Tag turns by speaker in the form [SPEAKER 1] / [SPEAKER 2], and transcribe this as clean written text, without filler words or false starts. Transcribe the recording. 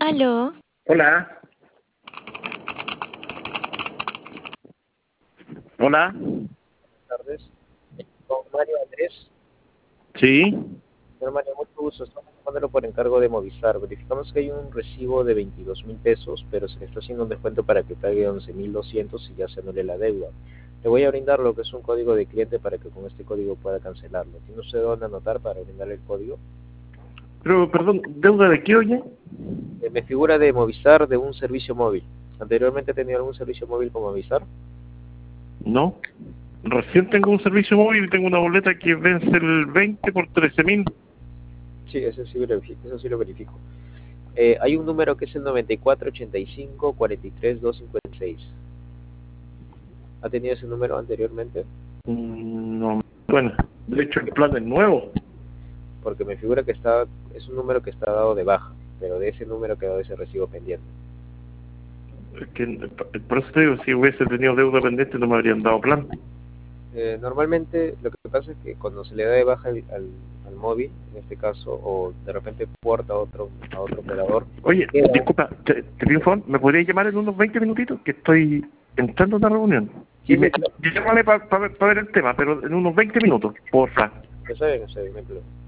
[SPEAKER 1] Aló.
[SPEAKER 2] Hola. Hola.
[SPEAKER 3] Buenas tardes. Con Mario Andrés.
[SPEAKER 2] Sí.
[SPEAKER 3] Señor Mario, mucho gusto. Estamos llamándolo por encargo de Movistar. Verificamos que hay un recibo de 22.000 pesos, pero se le está haciendo un descuento para que pague 11.200 y ya se anule la deuda. Le voy a brindar lo que es un código de cliente para que con este código pueda cancelarlo. ¿Tiene usted dónde anotar para brindarle el código?
[SPEAKER 2] Pero, perdón, ¿deuda de qué, oye?
[SPEAKER 3] Me figura de Movistar de un servicio móvil. ¿Anteriormente ha tenido algún servicio móvil con Movistar?
[SPEAKER 2] No. Recién tengo un servicio móvil y tengo una boleta que vence el 20 por 13.000.
[SPEAKER 3] Sí, eso sí lo verifico. Hay un número que es el 9485-43256. ¿Ha tenido ese número anteriormente?
[SPEAKER 2] No me suena. De hecho, el plan es nuevo.
[SPEAKER 3] Porque me figura que es un número que está dado de baja, pero de ese número quedó ese recibo pendiente.
[SPEAKER 2] Es que, por eso te digo, si hubiese tenido deuda pendiente no me habrían dado plan.
[SPEAKER 3] Normalmente lo que pasa es que cuando se le da de baja al móvil, en este caso, o de repente porta a otro operador,
[SPEAKER 2] Oye,
[SPEAKER 3] queda.
[SPEAKER 2] disculpa, te pido un favor, ¿me podrías llamar en unos 20 minutitos? Que estoy entrando a una reunión.
[SPEAKER 3] Sí,
[SPEAKER 2] Llámame para ver el tema, pero en unos 20 minutos, porfa.
[SPEAKER 3] Está bien, no hay problema.